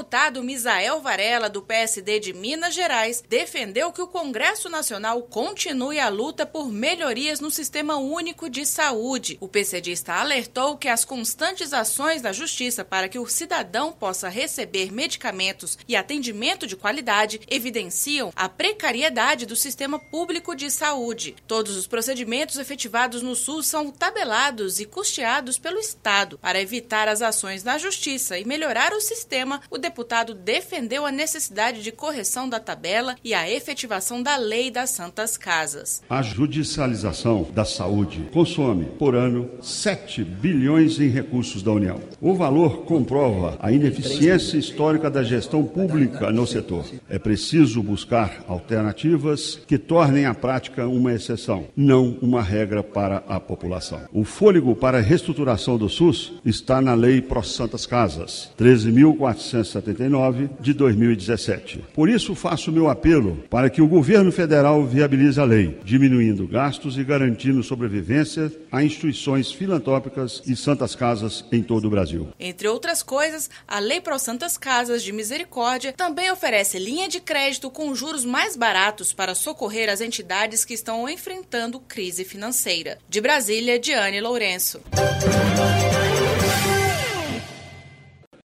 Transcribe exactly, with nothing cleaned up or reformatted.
deputado Misael Varela, do P S D de Minas Gerais, defendeu que o Congresso Nacional continue a luta por melhorias no Sistema Único de Saúde. O PCdista alertou que as constantes ações da Justiça para que o cidadão possa receber medicamentos e atendimento de qualidade evidenciam a precariedade do sistema público de saúde. Todos os procedimentos efetivados no SUS são tabelados e custeados pelo Estado. Para evitar as ações da Justiça e melhorar o sistema, o deputado defendeu a necessidade de correção da tabela e a efetivação da lei das Santas Casas. A judicialização da saúde consome, por ano, sete bilhões em recursos da União. O valor comprova a ineficiência histórica da gestão pública no setor. É preciso buscar alternativas que tornem a prática uma exceção, não uma regra para a população. O fôlego para a reestruturação do SUS está na Lei Pro Santas Casas, treze mil quatrocentos e setenta e nove, de dois mil e dezessete. Por isso, faço meu apelo para que o governo federal viabilize a lei, diminuindo gastos e garantindo sobrevivência a instituições filantrópicas e santas casas em todo o Brasil. Entre outras coisas, a Lei Pro Santas Casas de Misericórdia também oferece linha de crédito com juros mais baratos para socorrer as entidades que estão enfrentando crise financeira. De Brasília, Diane Lourenço.